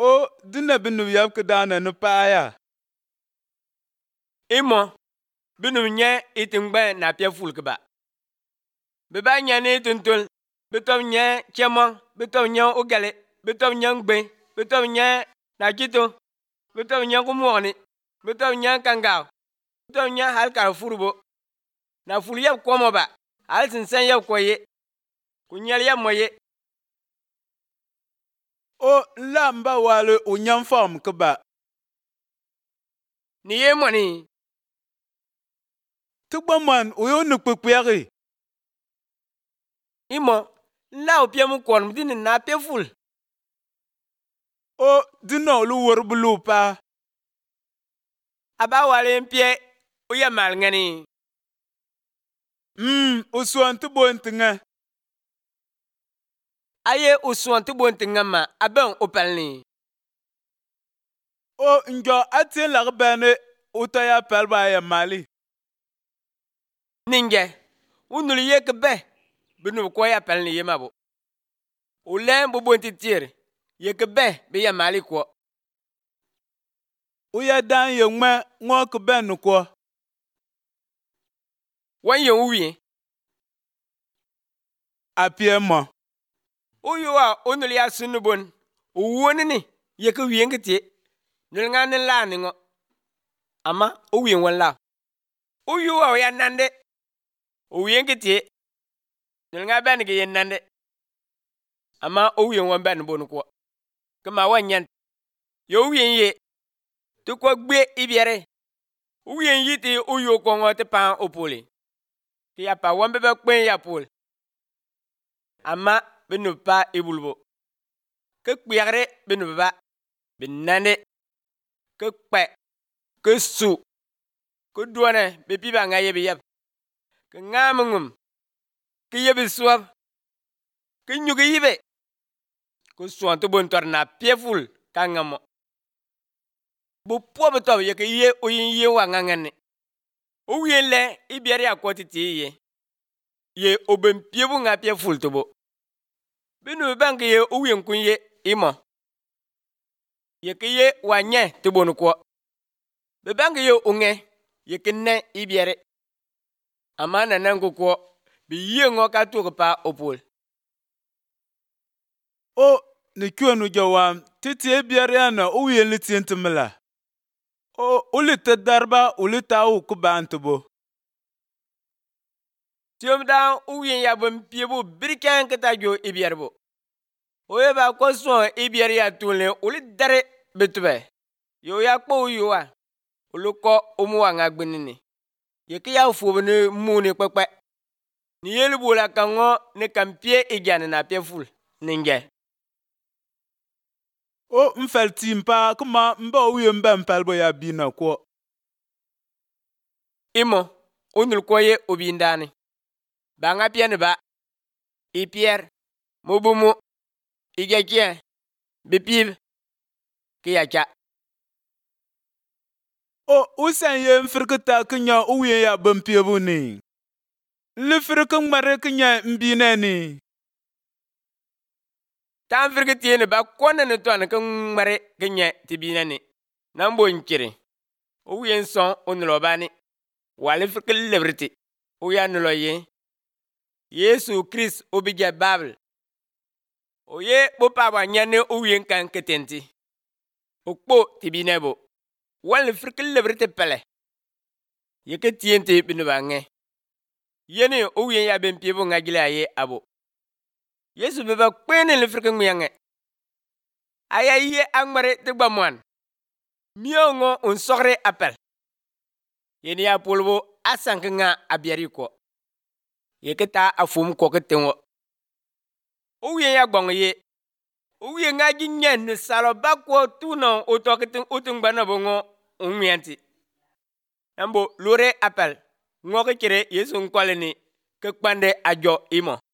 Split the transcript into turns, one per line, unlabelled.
O dina binu yab kidana ni paaya.
Imo binu nye itingbe na pia fulkba. Beba nye ni tuntul. Betom nye chemong. Betom nye ugale. Betom nye ngbe. Betom nye na kito. Betom nye kumwani. Betom nye kangao. Betom nye halkar furubo. Na fulu yab komo ba. Hal sinsen yab koye. Kunyel yab moye.
O lamba wale unyam fam kba.
Ni ye moni.
Tukba man uyo nukpekpeyari.
Imo la opia mu kon dini na pia ful.
O dina olu worbulu pa.
Aba wale mpie uya mal ngani.
Usuan tubon tinga.
Aye usuan tubon tinga ma aben opalni.
O njo atien lagbane utaya pelba ya mali.
Ninge unul ye kebe binu ko ya palni ye mabo. Ulen bu bon titir ye kebe be ya mali ko.
Uya dan ye ngme ngo kben ko.
Wan ye uwi.
Apie mo.
Uyuwa unul ya sunubon. Uwoni ni ye ke wi ngiti. Nul ngane la ni ngo. Ama uwi wala. Uyuwa ya nande. Uwi ngiti. Nul nga ben ge ye nande. Ama uwi wan ben bon ko. Kama wanyan. Yo wi ye. Tu ko gbe ibiere. Uwi yiti uyo ko ngote pa opoli. Ki ya pa wan bebe kwen ya pol. Ama binu pa ibulbo. Ke kpiyagre binu ba. Binande. Ke kpe. Ke su. Ke duwane be piba nga yebi yeb. Ke ngamungum. Ke yebi suwab. Ke nyugi yibe. Ke suwan tu bon tor na pieful ka ngamo. Bu po beto ye ke ye oyin ye wa ngangane. O yen le ibiere ya kwotiti ye. Ye oben piebu nga pieful tobo. Binu bank ye uyen kunye imo. Ye ke ye wanye tibonu kwa. Be bank ye unge ye kenne ibiere. Amana nangu kwa bi ye ngo ka tuko pa opol.
O ni kyonu jawam titi ebiare ana uyen litien timela. O ulite darba ulita u kubantubo.
Tiom da uyen ya bon piebu biriken keta jo ibierbo. Oye ba ko so ibiere ya tunle uli dare betube. Yo ya kpo yo wa. Uluko omu wa ngagbinini. Ye ke ya fu ne muni kpekpe. Ni yelu bola kango ne kampie igane na pieful ninge.
O mfel timpa kuma mba uyen mba mpelbo ya bina ko.
Imo unul koye obindani. Banga piene ba. Ipier. Mubumu. Igekien. Bipib. Kiyacha.
O usan ye mfirkita kenya uyen ya bumpiebu ni. Lifirkin ngmare kenya mbine ni.
Tan firgitiene ba kone ne tuan ke ngmare kenye tibinani. Nambo nkiri. Uyen son unulobani. Wale firkil lebriti. Uya nuloye. Yesu Christ obige Bible. Oye bopa wa nyane uyen kan ketenti. Okpo tibinebo. Wale firkil lebriti pele. Yeke tiente binubange. Yene uyen ya bempiebu ngagile aye abo. Yesu beba kwene le firkin miyange. Aya ye angmare tigba mwan. Miongo unsogre apel. Yene ya polbo asanke nga abiari ko. Yeketa afum ko ketengo. Uyen ya gong ye. Uyen nga ginyen ne salo bakwo tuno utoketing utungbana bongo umyanti. Nambo lore apel. Ngoke kire Yesu nkwaleni ke kpande ajo imo.